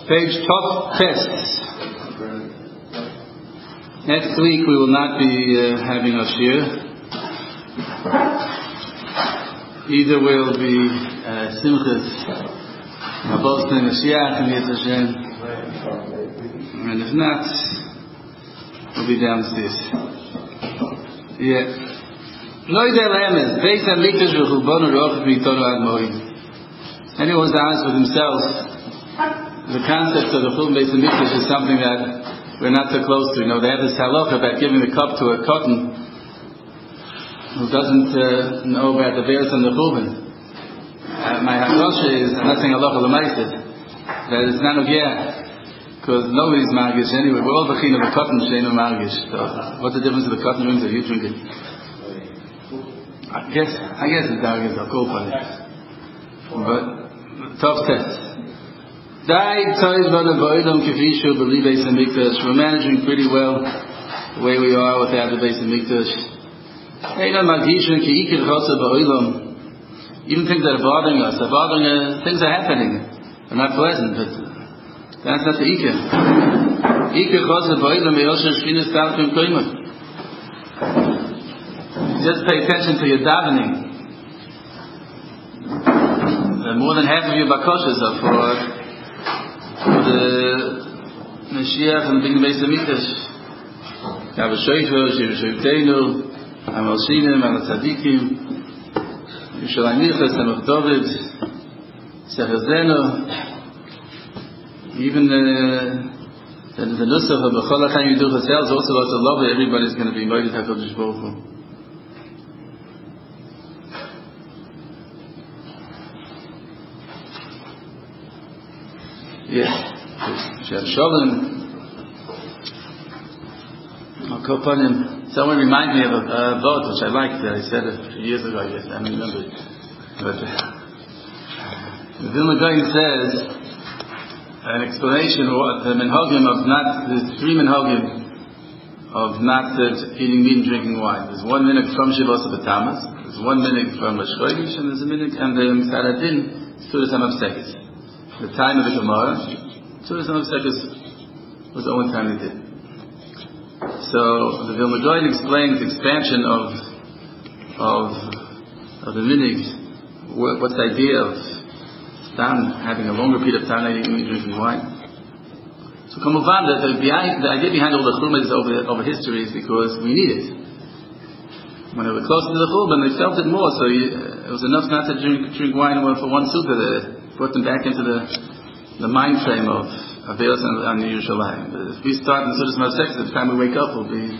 Page Top Tests. Next week we will not be having a shir. Either we'll be Simchas Mabosne Mashiach and Yetz Hashem, and if not, we'll be downstairs. Yeah. Beis Hamikdash v'Churbono Rochav Mitonu Ad Moed. Anyone who's honest with himself, the concept of the Churban Beis Hamikdash is something that we're not so close to. You know, they have this halacha about giving the cup to a cotton who doesn't know about the bears and the Churban. My halacha is, I'm not saying halacha l'maaseh, that it's not okay, because nobody's margish anyway. We're all v'chin of a cotton she'enu margish. So what's the difference of the cotton rings that you drink it? I guess the dog is a cool for it. But tough test. We're managing pretty well the way we are without the Beis Hamikdash. Even things that are bothering us, things are happening. They're not pleasant, but that's not the Iker. Just pay attention to your davening. More than half of your bakoshas are for the Mashiach and the big Beis Hamikdash. Kav Shoyfer, Shir Shoyteinu, Amal Shinim, Amal Tzadikim, Yushalayim Mirchas, Samach David, Sechazeno, even the Nusach of B'chol HaChaim Yidu Chasel is also lots of love. Everybody's going to be moeded HaKadosh Baruch Hu. Yeah, Shalom. Someone reminded me of a boat which I liked. I said it a few years ago. Yes, I don't remember it. But the Vilna Gaon says an explanation of the minhagim of not the three minhagim of not eating meat and drinking wine. There's one minhag from Shavuos B'Tamas. There's one minhag from Rosh Chodesh, and there's a minhag and the Misaradin Sudas Hamapsekes. The time of the Gemara, Sudas Hamapsekes was the only time they did. So the Vilna Gaon explains the expansion of the minhag. What's the idea of Stam having a longer period of time not eating meat, drinking wine? So Kamuvan, the idea behind all the Churban over history is because we need it. When they were closer to the Churban, they felt it more. So it was enough not to drink wine for one sukkah. That brought them back into the mind frame of Averos and Yerushalayim. But if we start in Sudas Masech, by the time we wake up, we'll be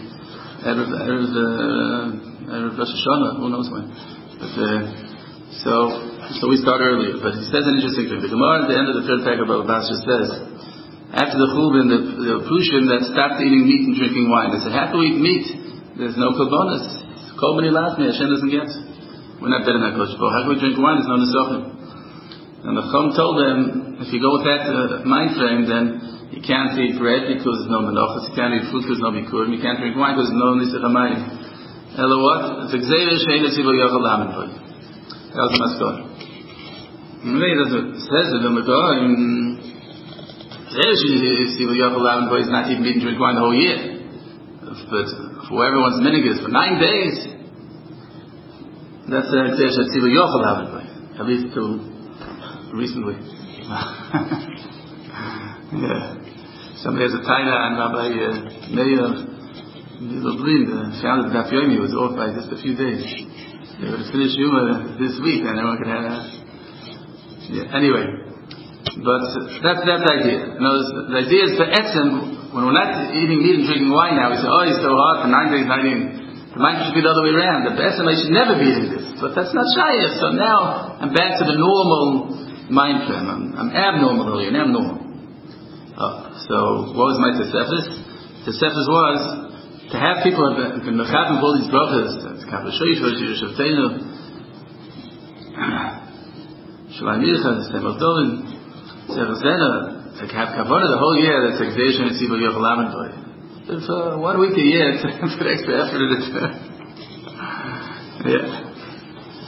Erev Rosh Hashanah. Who knows when? But so we start earlier. But he says an interesting thing. The Gemara at the end of the third parak of Baba Basra says, after the Churban, the Prushim that stopped eating meat and drinking wine, they said, how can we eat meat? There's no korbanos. Kol b'nei lasmi, Hashem doesn't get. We're not better than HaKadosh Baruch Hu. How can we drink wine? There's no nesachim. And the Chum told them, if you go with that mind frame, then you can't eat bread because there's no menachos, you can't eat food because there's no bikurim, you can't drink wine because there's no nisach hamayim. Hello, what? It's a gzeira she'ein etzivul yochel lamen boy. That was the maskor. It says that the Megarim, is not even eating drink wine the whole year. But for everyone's minhag is for 9 days. That's a gzeira she'etzivul yochel lamen boy. At least till recently. Yeah. Somebody has a taina on Rabbi Meir Lublin, the founder of Daf Yomi, was off by just a few days. They would have finished Yuma this week and everyone could have anyway. But that's the idea. You know, the idea is for Etzem, when we're not eating meat and drinking wine now, we say, oh, he's so hard for 9 days not eating. The mind should be the other way around. The Etzem, I should never be eating this. But that's not shayah. So now I'm back to the normal mind frame. I'm abnormal earlier, now I'm normal. So what was my Tosefes? Tosefes was to have people who can mechav all these brachas. That's Kav Shoyfer, Shir Shoyteinu, Shalayim Mirchas, Samach David, Sechazeno, to have kavanah the whole year. That's like Gzeira she'ein etzivul yochel lamen boy. For 1 week a year, to put extra effort in it. Yeah.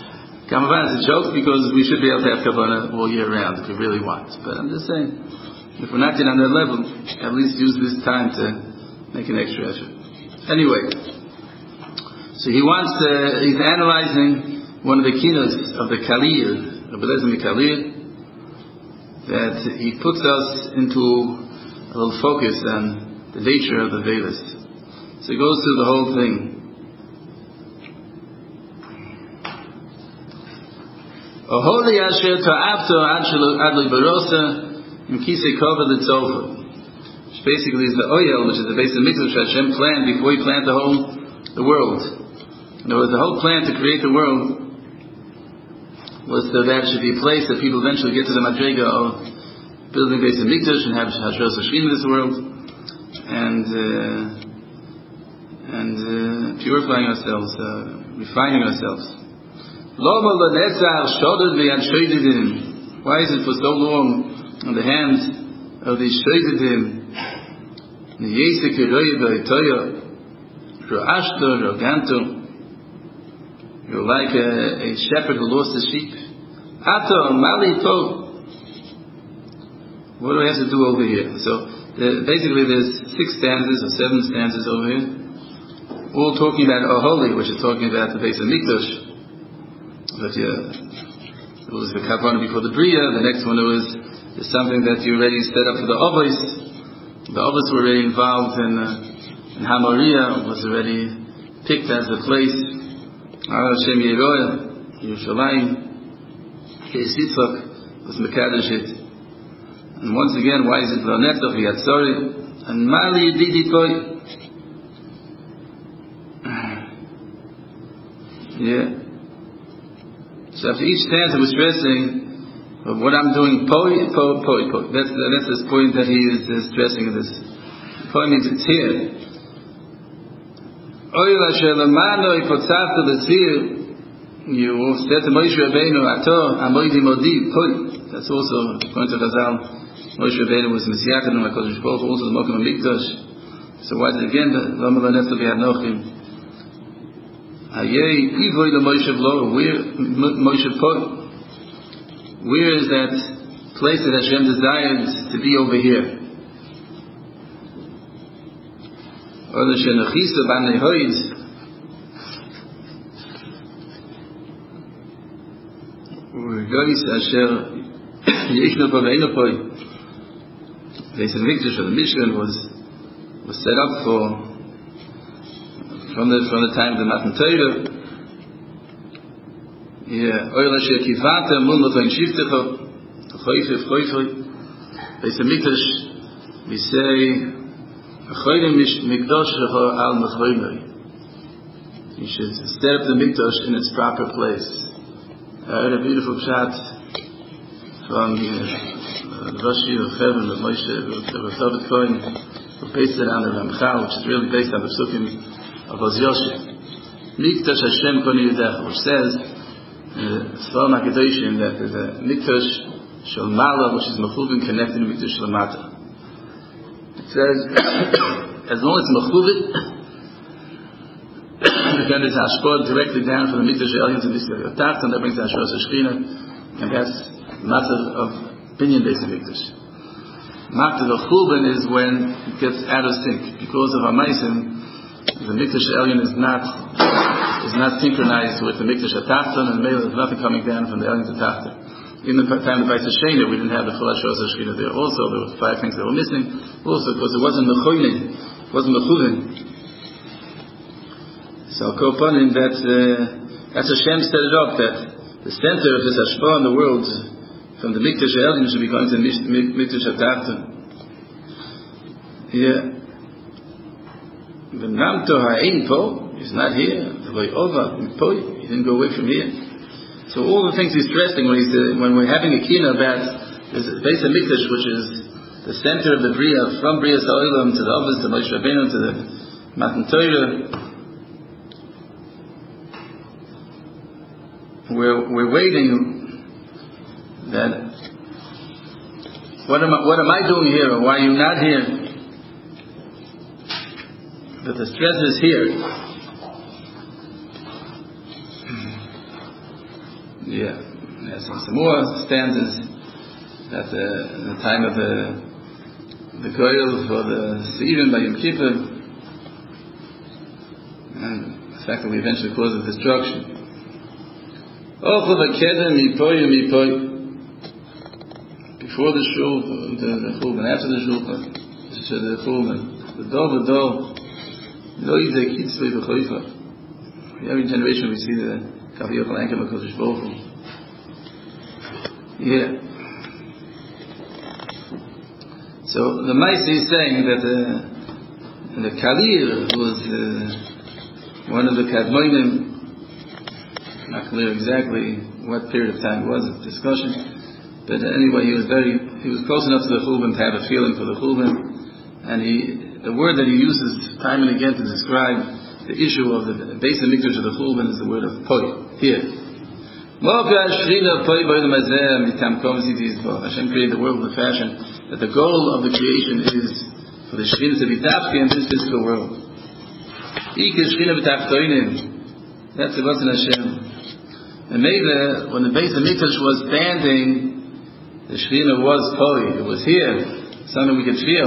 Kamavan is a joke because we should be able to have kavanah all year round if we really want. But I'm just saying, If we're not yet on that level, at least use this time to make an extra effort. Anyway, so he's analyzing one of the kinos of the Kalir, Rabbi Eliezer Kalir, that he puts us into a little focus on the nature of the Vedas. So he goes through the whole thing. Oholi asher ta'avto adli barosa im kisei kavod l'tzofa. Which basically is the oyel, which is the base of Mikdash Hashem planned before he planned the world. In other words, the whole plan to create the world was so that it should be a place that people eventually get to the madrega of building base of Mikdash and have Hashras Hashrim in this world, and purifying ourselves, refining ourselves. Why is it for so long on the hands of these shoydidim? You're like a shepherd who lost his sheep. What do I have to do over here? So basically there's 6 stanzas or 7 stanzas over here, all talking about Oholi, which is talking about the base of Mikdash. But it was the Kavanah before the Bria. The next one was something that you already set up for the Avos. The Avos were already involved in Hamoria, was already picked as the place. Hashem Yeroya, Yerushalayim, Keis Yitzchak was Mekadosh it. And once again, why is it V'aneftach V'yatzori? And Mali Yedidi Poi. Yeah. So after each stanza we're stressing of what I'm doing, Poi. That's this point that he is stressing in this. Poi means it's here. You said to Moshe Rabbeinu, that's also going to Chazal. Moshe Rabbeinu was Messiah and HaKadosh Baruch Hu also the Mokim HaMikdash. So why is it again that Lama Lanefta B'Hanochim? Hayei Ivoy the Moshe V'lo, where Moshe Poi? Where is that place that Hashem desired to be over here? Or Shenachisa B'Nei Hoid. U'Goyis Asher Yishnu P'Veinu Poi. The Beis Hamikdash of the Mishkan was set up from the time of the Matan Torah. Oil Asher Kivata Mul L'Toin Shivtecha Choyfef Choyfei. Beis Hamikdash, we say you should set up the Mikdash in its proper place. I heard a beautiful pshat from Rashi of Heaven of Moshe Rabbeinu Cohen, who based it on the Ramchal, which is really based on the Psukim of Oz Yoshim. Mikdash Hashem Koni Yudech, which says Sfarim HaKadoshim that there's a Mikdash Shel Mala, which is Mechuvin connected to Mikdash Shel Mata. It says, as long as it's mechuvit, then there's hashpah directly down from the Mikdash Elyon to Mikdash Tachton, that brings the Hashras Hashchina, and that's matter of binyan based Mikdash. Matter of chulban is when it gets out of sync because of Hamaisim. The Mikdash Elyon is not synchronized with the Mikdash Tachton, and there's nothing coming down from the Elyon to Tachton. In the time of Beis Hashchina, we didn't have the full Hashras Hashchina there. Also, there were 5 things that were missing. Also, because it wasn't mechoinin, it wasn't mechuvin. So, Kopanim, that's Hashem set it up that the center of this hashpah in the world, from the Mikdash Elyon, should be going to Mikdash Tachton. Yeah. The Namto Ha'in Po is not here. He didn't go away from here. So all the things he's stressing when we're having a kina about this Beis Hamikdash, which is the center of the Bria, from Bria Sa'olam to the Avos, to Moshe Rabbeinu, to the Matan Torah, we're waiting that what am I doing here, or why are you not here? But the stress is here. Yeah, some more stanzas that in the time of the the Goyal for the Seirim by Yom Kippur, and the fact that we eventually cause of destruction. Before the shul, the chulban, after the shulban, the chulban, the dol, every generation we see the Kavi Yochel Enkel HaKadosh Baruch Hu. Yeah. So the Maisi is saying that the Kalir was one of the Kadmonim. Not clear exactly what period of time it was, a discussion. But anyway, he was close enough to the Chulban to have a feeling for the Chulban. And the word that he uses time and again to describe the issue of the Beis HaMikdash of the Chulban is the word of Poi. Here. Hashem created the world in the fashion that the goal of the creation is for the Shekhinah to be dafke in this physical world. That's the B'tzin Hashem. And maybe when the Beis HaMikdash was standing, the Shekhinah was Poi. It was here, something we could feel.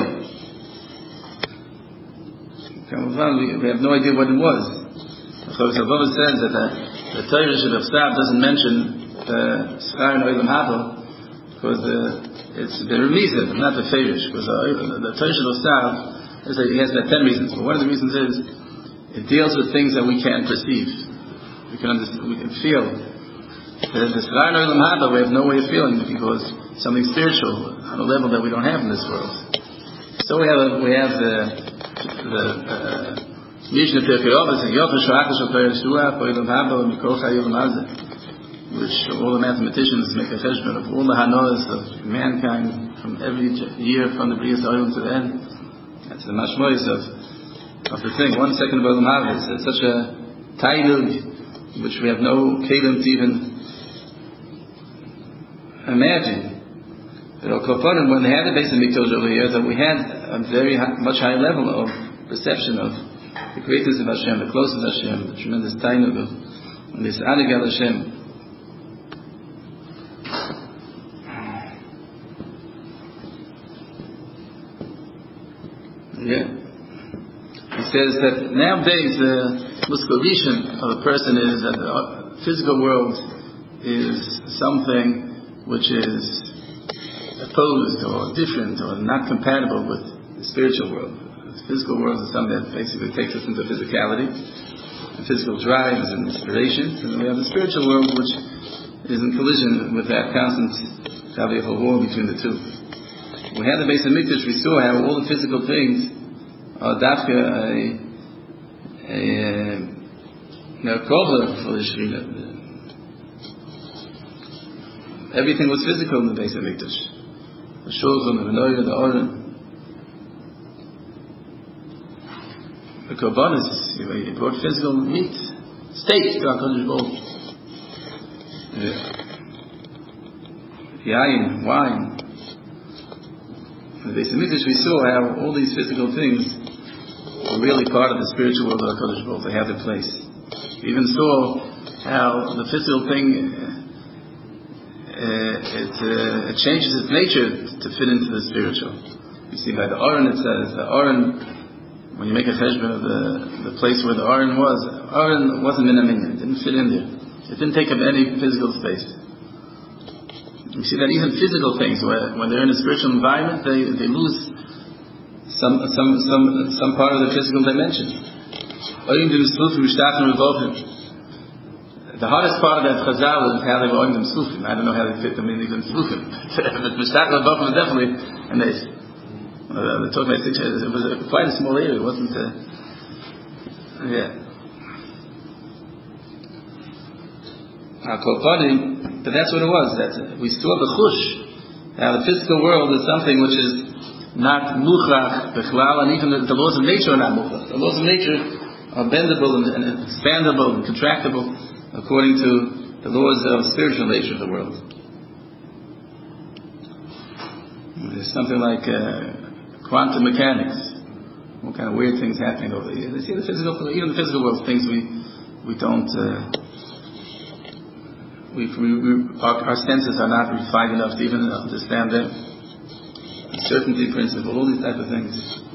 We have no idea what it was. Chavis Abba says that the Torah of Stab doesn't mention Schar and Olam Haba because it's the Remisa, not the Ferish. Because the Torah of Stab he has 10 reasons. But one of the reasons is it deals with things that we can't perceive. We can understand, we can feel. But the Schar and Olam Haba we have no way of feeling because something spiritual on a level that we don't have in this world. So we have the Mishnah Pirkei Avos and Yochel Shachar Shel Torah Yeshua Olam Haba Mikol Chayil Mazeh, which all the mathematicians make a cheshbon of all the hanos of mankind from every year from the Bria Olam to the end. That's the mashmois of the thing. 1 second of Olam Haba is such a tainug which we have no kelim to even imagine. But when they had the Beis HaMikdash over here, that we had a very much higher level of perception of the greatness of Hashem, the closeness of Hashem, the tremendous tainug of this Anig al Hashem. Yeah. He says that nowadays the muskulishan of a person is that the physical world is something which is opposed or different or not compatible with the spiritual world. The physical world is something that basically takes us into physicality, and physical drives and inspirations, and then we have the spiritual world which is in collision with that constant war between the two. When we had the Beis HaMikdash, we saw how all the physical things are dafka a cover for the Shekhinah. Everything was physical in the Beis HaMikdash. The shulchan, the menorah, the oren, the korbanos. He brought physical meat, steak to HaKadosh Baruch Hu. Yain, wine. In the Beis HaMikdash, we saw how all these physical things were really part of the spiritual world of HaKadosh Baruch Hu. They have their place. We even saw how the physical thing it changes its nature to fit into the spiritual. You see by the Aron it says, the Aron, when you make a cheshbon of the place where the Aron wasn't in a minyan, it didn't fit in there. It didn't take up any physical space. You see that even physical things, when they're in a spiritual environment, they lose some part of the physical dimension. The hardest part of that chazal is how they were on them sufim. I don't know how they fit them in even sufim. But Mishtach L'Bofim was definitely, and they talked about 6 years, it was quite a small area, it wasn't, but that's what it was. We saw the chush. Now the physical world is something which is not muchach b'chlal, and even the laws of nature are not muchach. The laws of nature are bendable and expandable and contractible according to the laws of spiritual nature of the world. There's something like quantum mechanics. All kind of weird things happening over here. They see the physical, even the physical world, things we don't. Our senses are not refined enough to even understand them. certainty principle, all these type of things.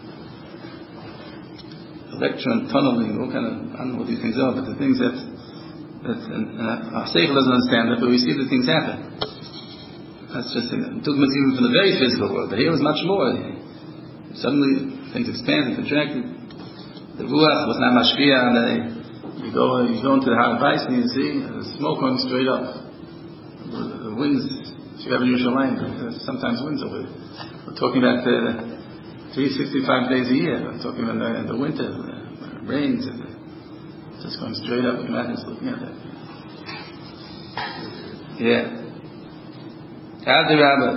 Electron tunneling, all kind of, I don't know what these things are, but the things that our seichel doesn't understand that, but we see the things happen. That's just even from the very physical world, but here was much more. Suddenly things expanded, contracted. The ruach was not mashpia, and you go into the Har Bayis and you see the smoke going straight up. The winds, if you have in Yerushalayim, there's sometimes winds over it. We're talking about 365 days a year. I'm talking about in the winter, the rains, and just going straight up. Imagine just looking at that. Yeah. That's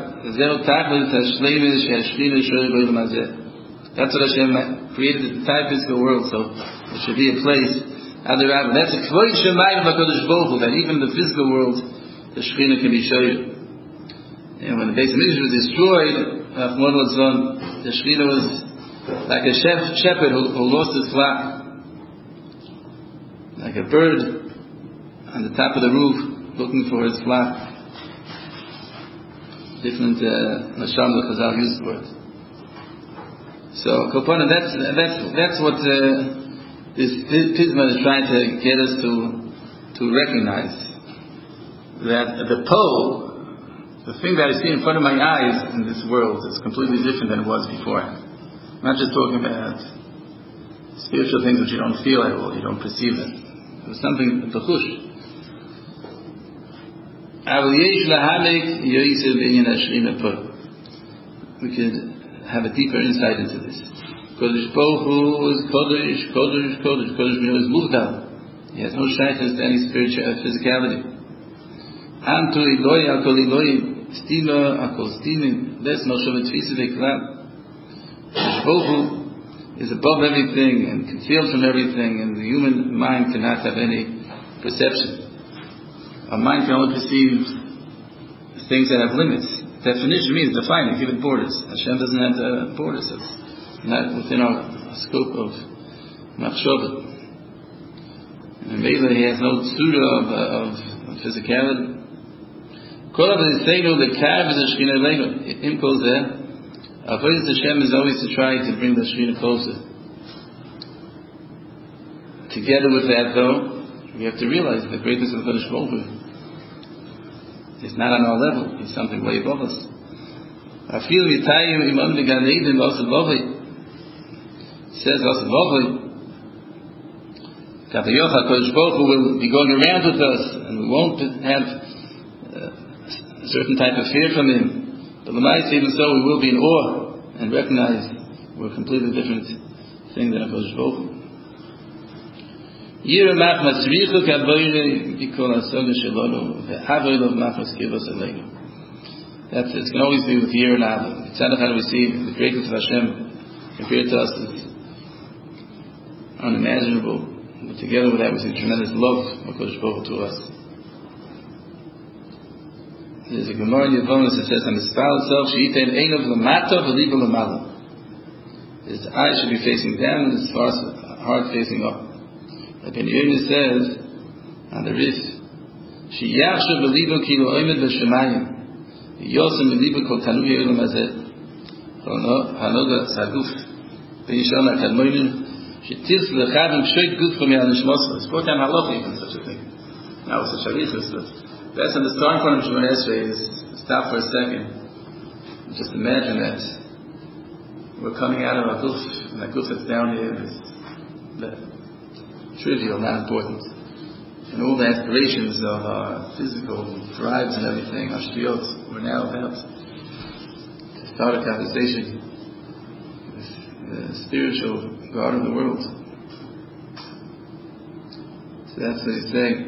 what Hashem created the entire physical world, so it should be a place. That's a kvod shemayim HaKadosh Baruch Hu, that even in the physical world, the Shekhinah can be shoyed. And when the Beis Hamikdash was destroyed, the Shekhinah was like a shepherd who lost his flock, like a bird on the top of the roof looking for his flock. Different masham that Chazal used for it. So, Kopana, that's what this Pisma is trying to get us to recognize, that the pole, the thing that I see in front of my eyes in this world, is completely different than it was before. I'm not just talking about spiritual things which you don't feel at all, you don't perceive it. It was something b'chush. We could have a deeper insight into this. Kodesh Baruch Hu is Kodesh, Kodesh, Kodesh. Kodesh is Muvdal. He has no shyness to any spiritual physicality. Antu Eloi, Akol Eloi, Stima, Akol Stimin. There's no Shabbat Tfisa V'Klal. Kodesh Baruch Hu is above everything and concealed from everything, and the human mind cannot have any perception. Our mind can only perceive things that have limits. Definition means defining, give it borders. Hashem doesn't have borders. It's not within our scope of machshava. And maybe he has no pseudo of physicality. Kol Avodah the kav is a Shekhinah Leinu. Im kol zeh, Avodah Hashem is always to try to bring the Shekhinah closer. Together with that, though, we have to realize the greatness of the Kodesh Baruch Hu. It's not on our level. It's something way above us. I feel Yitayim Imam the Gan Eden Vasad Bavai. Says Vasad Bavai. Katayocha Kodesh Baruch Hu will be going around with us, and we won't have a certain type of fear from Him. But L'maisa, even so, we will be in awe and recognize we're a completely different thing than a Kodesh Baruch Hu. Yira machmas richu kavoyre bikol hasoga shelonu ve'avoy lov machmas kivos aleinu. That's it. It can always be with Yira and Ava. It's not how we see the greatness of Hashem compared to us is unimaginable. But together with that, we see tremendous love of Kodesh Baruch Hu to us. There's a Gemara in Yevamos that says, "Hamispal itself she'itein einav l'mata v'liba l'mala." His eyes should be facing down, and his heart facing up. Like Ben Yehuda says on the Rif, "Sheyachshav b'libo kilo oimed v'shemayim, yosem b'libo kol tanu ye'olam hazeh, hanoga saduf, v'yishon ha'kadmonim, she'tirz l'chadim p'shoit guf from ya'anishmosla." It's brought down halacha even such a thing. Now it's a sharichus, but that's on the starting point of Shemona Esrei is stop for a second. Just imagine that we're coming out of a guf, and that guf that's down here is that trivial, not important. And all the aspirations of our physical drives and everything, our shtiyot, we're now about to start a conversation with the spiritual God of the world. So that's what he's saying.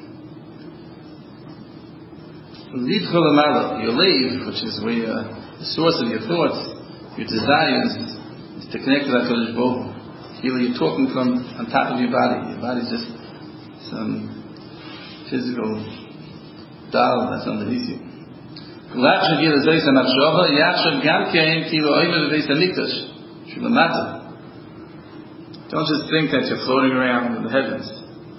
Your lave, which is where the source of your thoughts, your desires, is to connect with HaKadosh Baruch Hu. You're talking from on top of your body. Your body's just some physical doll that's underneath you. Don't just think that you're floating around in the heavens.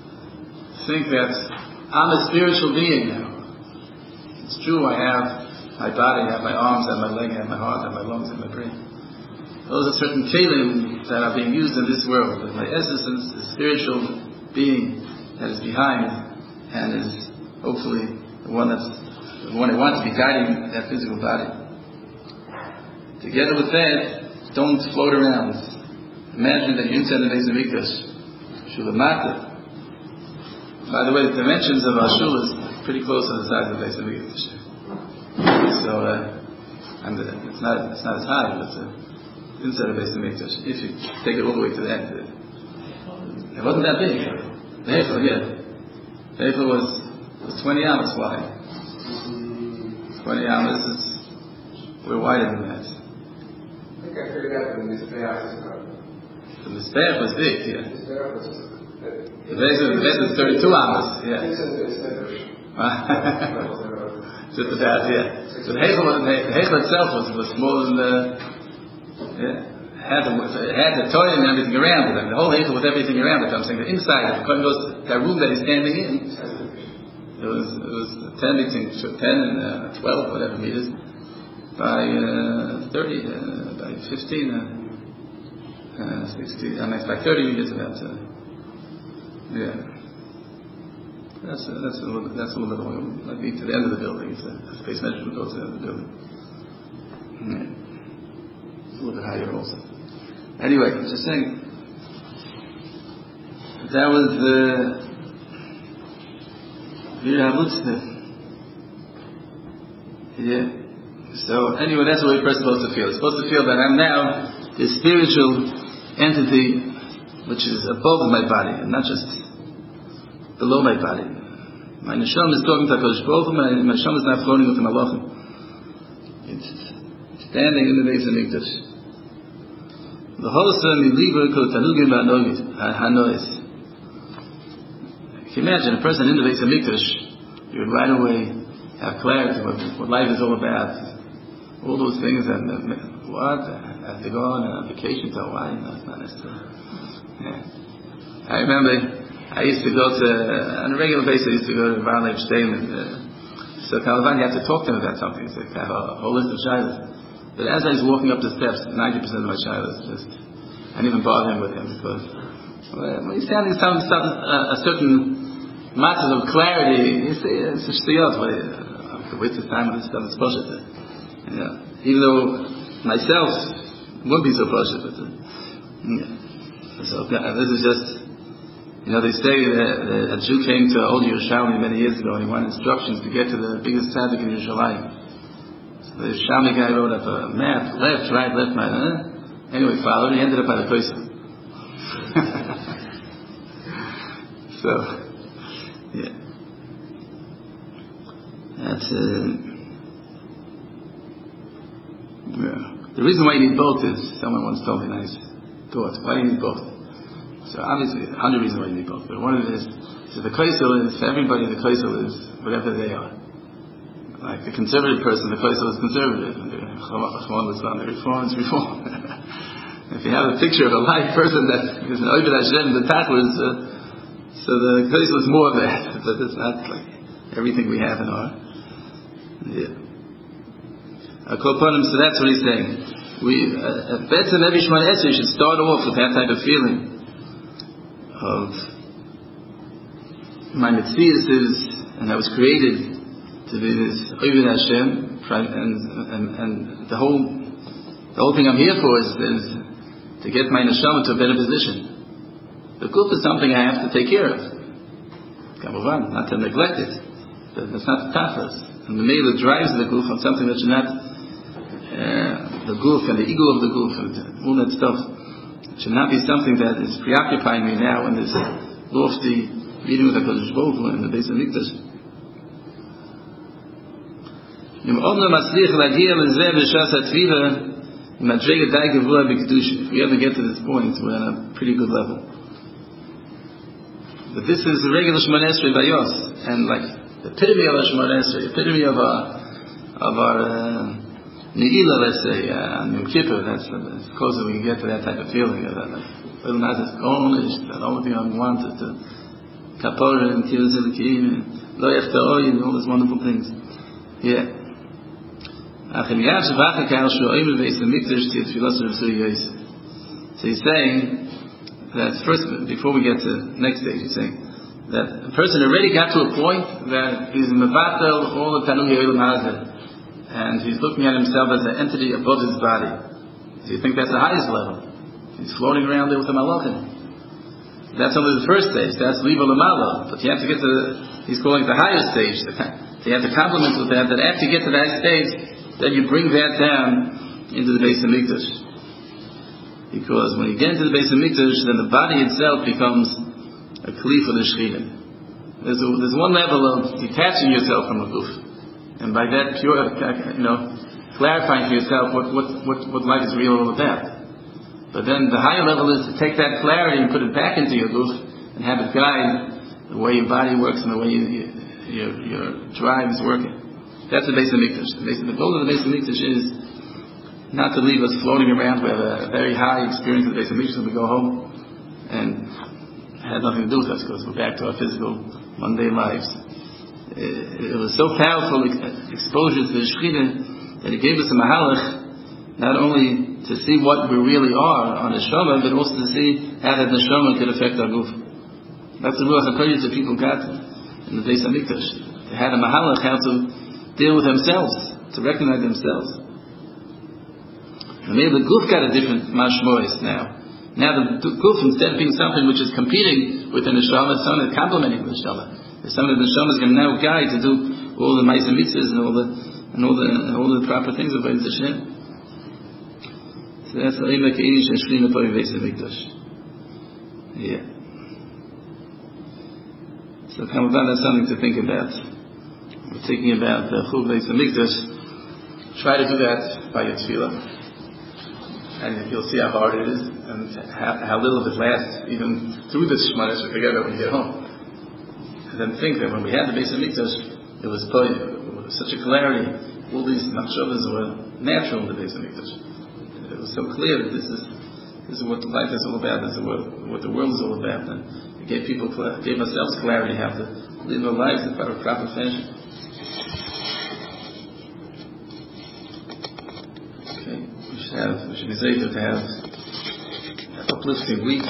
Think that I'm a spiritual being now. It's true, I have my body, I have my arms, I have my leg, I have my heart, I have my lungs, I have my brain. Those are certain kelim that are being used in this world. And my essence is the spiritual being that is behind and is hopefully the one I want to be guiding that physical body. Together with that, don't float around. Imagine that you're inside the Beis Hamikdash, Shulamata. By the way, the dimensions of our shul is pretty close to the size of the Beis Hamikdash. So, and it's not as high, but inside the Beis Hamikdash. If you take it all the way to the end, it wasn't that big. The Heichel, the Heichel was 20 amas wide. 20 amas we're wider than that. I think I figured out the Mizbeach. The Mizbeach was big, yeah. The base is 32 amas, yeah. Just about, yeah. So the Heichel itself was smaller than had the toy and everything around it. And the whole Heichel with everything around it. I'm saying the inside, if it goes to that room that he's standing in, it was 10 and 12, whatever meters, by 30, by 15, 60, by 30 meters about. Yeah. That's a little bit like to the end of the building. It's a space measurement goes to the end of the building. Yeah. It's a little bit higher also. Anyway, just saying. That was yeah. So anyway, that's the way a person's supposed to feel. It's supposed to feel that I'm now this spiritual entity which is above my body and not just below my body. My neshama is talking to HaKadosh Baruch Hu. My neshama is not floating with the malachim. It's standing in the Beis Hamikdash. The hosa miliva kol tanugim hanois. If you imagine a person in the Beis Hamikdash, you would right away have clarity what life is all about. All those things and what? I have to go on a vacation to Hawaii? No, it's not necessary. Yeah. I remember I used to go to, on a regular basis, I used to go to Baal Leib Shtein, so Kalavan, you have to talk to him about something. It's like I have a whole list of shilas. But as I was walking up the steps, 90% of my shilas just, I didn't even bother him with him because when he's sounding a certain matters of clarity, you see, it's a shtiyot, but I have to waste his time with this stuff, it's bullshit. Even though myself wouldn't be so bullshit, but so this is just, they say that a Jew came to old Yerushalmi many years ago and he wanted instructions to get to the biggest tzaddik in Yerushalayim. So the Yerushalmi guy wrote up a map, left, right, anyway, followed, he ended up by the Koisa. So, yeah. That's, the reason why you need both is, someone once told me, nice thought, why do you need both? So obviously, 100 reasons why you need both. But one of it is, so the Koisel is, for everybody, the Koisel is whatever they are. Like the conservative person, the Koisel is conservative. And the reform is reform. If you have a picture of a live person that is an Oived Hashem, the Tachlis, so the Koisel is more of that. But it's not like everything we have in our... Yeah. So that's what he's saying. Better every Shemona Esrei should start off with that type of feeling of my Metzias is, and I was created to be this Oived Hashem, and the whole thing I'm here for is to get my neshama to a better position. The guf is something I have to take care of. Kamavan, not to neglect it. That's not the tachlis. And the mela drives the guf on something that should not, the guf and the ego of the guf and all that stuff should not be something that is preoccupying me now in this lofty meeting with HaKadosh Baruch Hu in the Beis Hamikdash. If we ever get to this point, we're on a pretty good level. But this is the regular Shemona Esrei Bayos, and like the epitome of our Shemona Esrei, epitome of our Ne'ilah, let's say, Yom Kippur, that's as close as we can get to that type of feeling. That little Nazis, the only thing I want is to Kapora and Tiruz Elikim and Lo Yeftaoy and all those wonderful things. Yeah. So he's saying that first, before we get to the next stage, he's saying that a person already got to a point that he's mevatel all the Tanui Olam Hazeh, and he's looking at himself as an entity above his body. So you think that's the highest level? He's floating around there with the malachim. That's only the first stage. That's Liva Lamala. But you have to get to, he's calling it the higher stage. So you have to complement with that after you get to that stage, then you bring that down into the Beis Hamikdash. Because when you get into the Beis Hamikdash, then the body itself becomes a kli for the Shekhinah. There's one level of detaching yourself from a guf, and by that clarifying for yourself what life is real all about. But then the higher level is to take that clarity and put it back into your guf and have it guide the way your body works and the way your drive is working. That's the Beis Hamikdash. The goal of the Beis Hamikdash is not to leave us floating around. We have a very high experience of the Beis Hamikdash when we go home, and it had nothing to do with us because we're back to our physical, mundane lives. It was so powerful exposure to the Shekhinah that it gave us a mahalach, not only to see what we really are on neshama, but also to see how that neshama could affect our guf. That's the ruach hakodesh that people got in the Beis Hamikdash. They had a mahalach how to deal with themselves, to recognize themselves. And maybe the guf got a different mashmois now. Now the guf, instead of being something which is competing with the neshama, it's something that's complementing the neshama. It's something that the neshama is going to now guide to do all the ma'aseh mitzvahs and all the proper things of Beis Hashem. So that's the Eila Ke'ini Sheshchina Poi Beis Hamikdash. Yeah. So Kamavan, that's something to think about. We're thinking about the Chul Beis Hamikdash. Try to do that by your tefillah. And you'll see how hard it is and how little of it lasts even through this Shema Esrei. Forget about when you get home. And then think that when we had the Beis Hamikdash, it was such a clarity. All these machshavas were natural in the Beis Hamikdash. It was so clear that this is what life is all about. This is what the world is all about. And it gave ourselves clarity how to live our lives in a proper fashion. Okay, we should be able to have an uplifting week.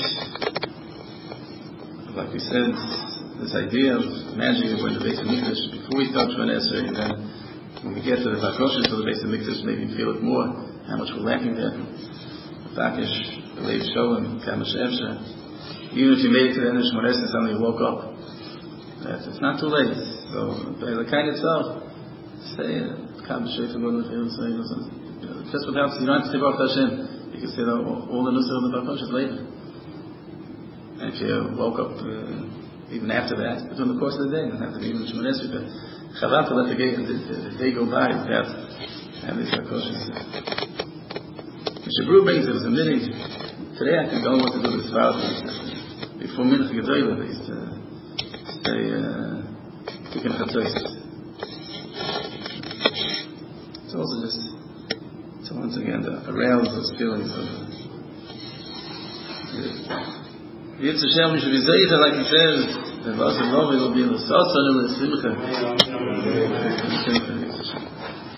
Like we said, this idea of imagining we're in the Beis Hamikdash before we touch Shemona Esrei, and then when we get to the Bakoshes of the Beis Hamikdash, maybe feel it more. How much we're lacking there. Bakish, Lev Sholem, Kamash Efsha. Even if you made it to the end of Shemona Esrei and suddenly you woke up, it's not too late. So, by the kind itself, say, Kamash Efsha, just what helps, you don't have to say Baruch Hashem. You can say all the Nusach of the Bakoshes later. And if you woke up even after that, but during the course of the day, it doesn't have to be even Shemona Esrei, but Chaval to let the day go by without having these Bakoshes. Mr. Brew brings it was a minute. Today I don't know what to do with this vow. Before minute Gedolah, they used to stay taking chatzos. It's also just to once again arouse those feelings of Yitzhak Hashem should be zayta, like he says, the Vaz of Love will be in the Sassan and the Simcha.